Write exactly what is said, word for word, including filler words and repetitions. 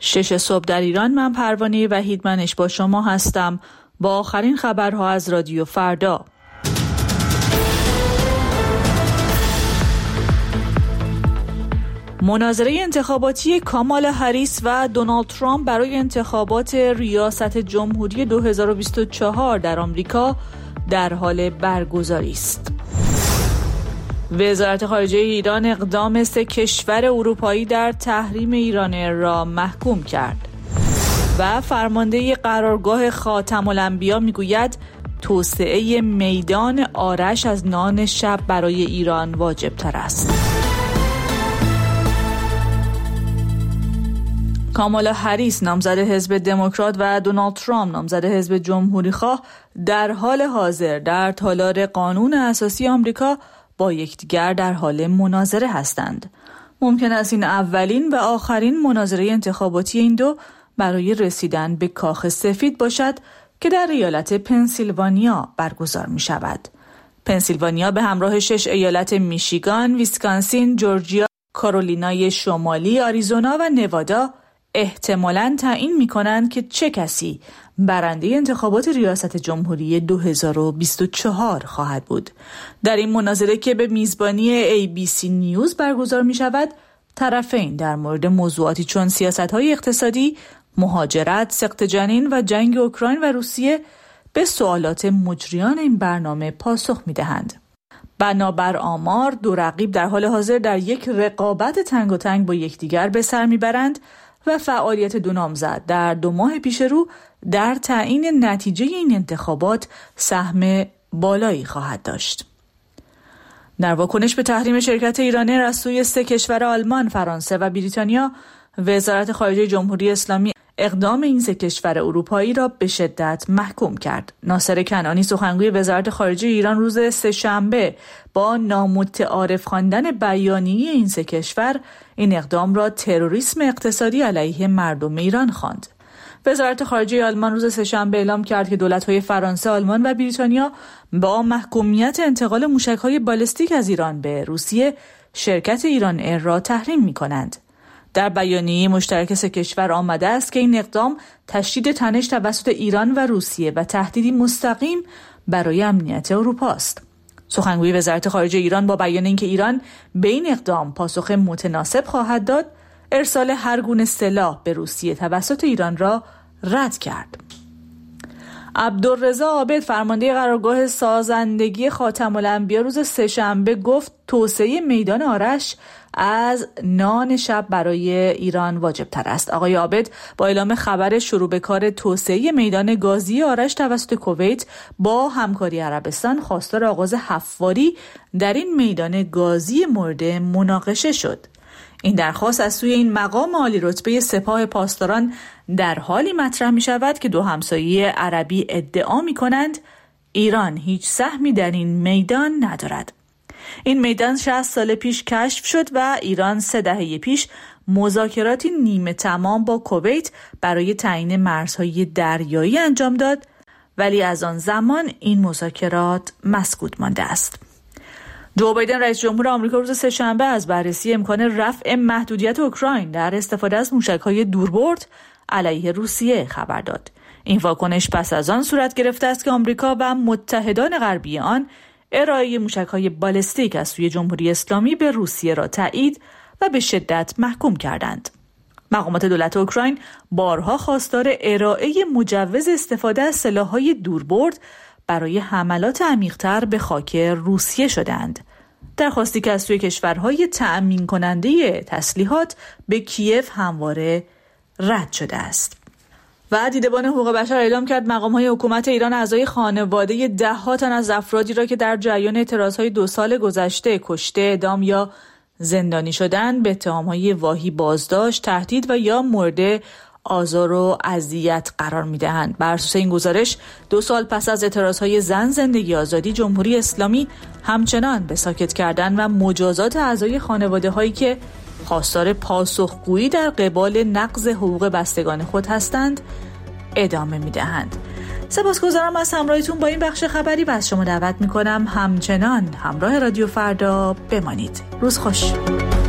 شش صبح در ایران. من پروانه وحیدمنش با شما هستم با آخرین خبرها از رادیو فردا. مناظره انتخاباتی کامالا هریس و دونالد ترامپ برای انتخابات ریاست جمهوری دو هزار و بیست و چهار در آمریکا در حال برگزاری است. وزارت خارجه ایران اقدام سه کشور اروپایی در تحریم ایران را محکوم کرد و فرمانده قرارگاه خاتم الانبیا میگوید توسعه میدان آرش از نان شب برای ایران واجب تر است. کامالا هریس نامزد حزب دموکرات و دونالد ترامپ نامزد حزب جمهوریخواه در حال حاضر در تالار قانون اساسی آمریکا با یکدیگر در حال مناظره هستند. ممکن است این اولین و آخرین مناظره انتخاباتی این دو برای رسیدن به کاخ سفید باشد که در ایالت پنسیلوانیا برگزار می شود. پنسیلوانیا به همراه شش ایالت میشیگان، ویسکانسین، جورجیا، کارولینای شمالی، آریزونا و نوادا احتمالاً تعیین می‌کنند که چه کسی برنده انتخابات ریاست جمهوری دو هزار و بیست و چهار خواهد بود. در این مناظره که به میزبانی ای بی سی نیوز برگزار می‌شود، طرفین در مورد موضوعاتی چون سیاست‌های اقتصادی، مهاجرت، سقط جنین و جنگ اوکراین و روسیه به سوالات مجریان این برنامه پاسخ می‌دهند. بنابر آمار دو رقیب در حال حاضر در یک رقابت تنگاتنگ با یکدیگر به سر می‌برند و فعالیت دو نامزد در دو ماه پیش رو در تعیین نتیجه این انتخابات سهم بالایی خواهد داشت. در واکنش به تحریم شرکت ایرانی از سوی سه کشور آلمان، فرانسه و بریتانیا، وزارت خارجه جمهوری اسلامی اقدام این سه کشور اروپایی را به شدت محکوم کرد. ناصر کنعانی سخنگوی وزارت خارجه ایران روز سه‌شنبه با نامتعارف خواندن بیانیه این سه کشور این اقدام را تروریسم اقتصادی علیه مردم ایران خواند. وزارت خارجه آلمان روز سه‌شنبه اعلام کرد که دولت‌های فرانسه، آلمان و بریتانیا با محکومیت انتقال موشک‌های بالستیک از ایران به روسیه شرکت ایران ایر را تحریم می‌کنند. در بیانیه مشترک سه کشور آمده است که این اقدام تشدید تنش توسط ایران و روسیه و تهدیدی مستقیم برای امنیت اروپا است. سخنگوی وزارت خارجه ایران با بیان اینکه ایران به این اقدام پاسخ متناسب خواهد داد، ارسال هر گونه سلاح به روسیه توسط ایران را رد کرد. عبدالرضا عابد فرمانده قرارگاه سازندگی خاتم الانبیا روز سه‌شنبه گفت توسعه میدان آرش از نان شب برای ایران واجب تر است. آقای عابد با اعلام خبر شروع به کار توسعه میدان گازی آرش توسط کویت با همکاری عربستان خواستار آغاز حفاری در این میدان گازی مورد مناقشه شد. این درخواست از سوی این مقام عالی رتبه سپاه پاسداران در حالی مطرح می شود که دو همسایه عربی ادعا می کنند ایران هیچ سهمی در این میدان ندارد. این میدان شصت سال پیش کشف شد و ایران سه دهه پیش مذاکراتی نیمه تمام با کویت برای تعیین مرزهای دریایی انجام داد، ولی از آن زمان این مذاکرات مسکوت مانده است. جو بایدن رئیس جمهور آمریکا روز سه‌شنبه از بررسی امکان رفع محدودیت اوکراین در استفاده از موشک‌های دوربرد علیه روسیه خبر داد. این واکنش پس از آن صورت گرفته است که آمریکا و متحدان غربی آن ارائه موشک‌های بالستیک از سوی جمهوری اسلامی به روسیه را تایید و به شدت محکوم کردند. مقامات دولت اوکراین بارها خواستار ارائه مجوز استفاده از سلاح‌های دوربرد برای حملات عمیق‌تر به خاک روسیه شدند. درخواستی که از سوی کشورهای تأمین کننده تسلیحات به کیف همواره رد شده است. و دیدبان حقوق بشر اعلام کرد مقام‌های حکومت ایران اعضای خانواده ده‌ها تن از افرادی را که در جریان اعتراضهای دو سال گذشته کشته، اعدام یا زندانی شدند به اتهام‌های واهی بازداشت، تهدید و یا مورد آزار و اذیت قرار می‌دهند. بر اساس این گزارش دو سال پس از اعتراضهای زن زندگی آزادی، جمهوری اسلامی همچنان به ساکت کردن و مجازات اعضای خانواده‌هایی که خواستار پاسخگویی در قبال نقض حقوق بستگان خود هستند ادامه می‌دهند. سپاسگزارم از همراهیتون با این بخش خبری و از شما دعوت می‌کنم همچنان همراه رادیو فردا بمانید. روز خوش.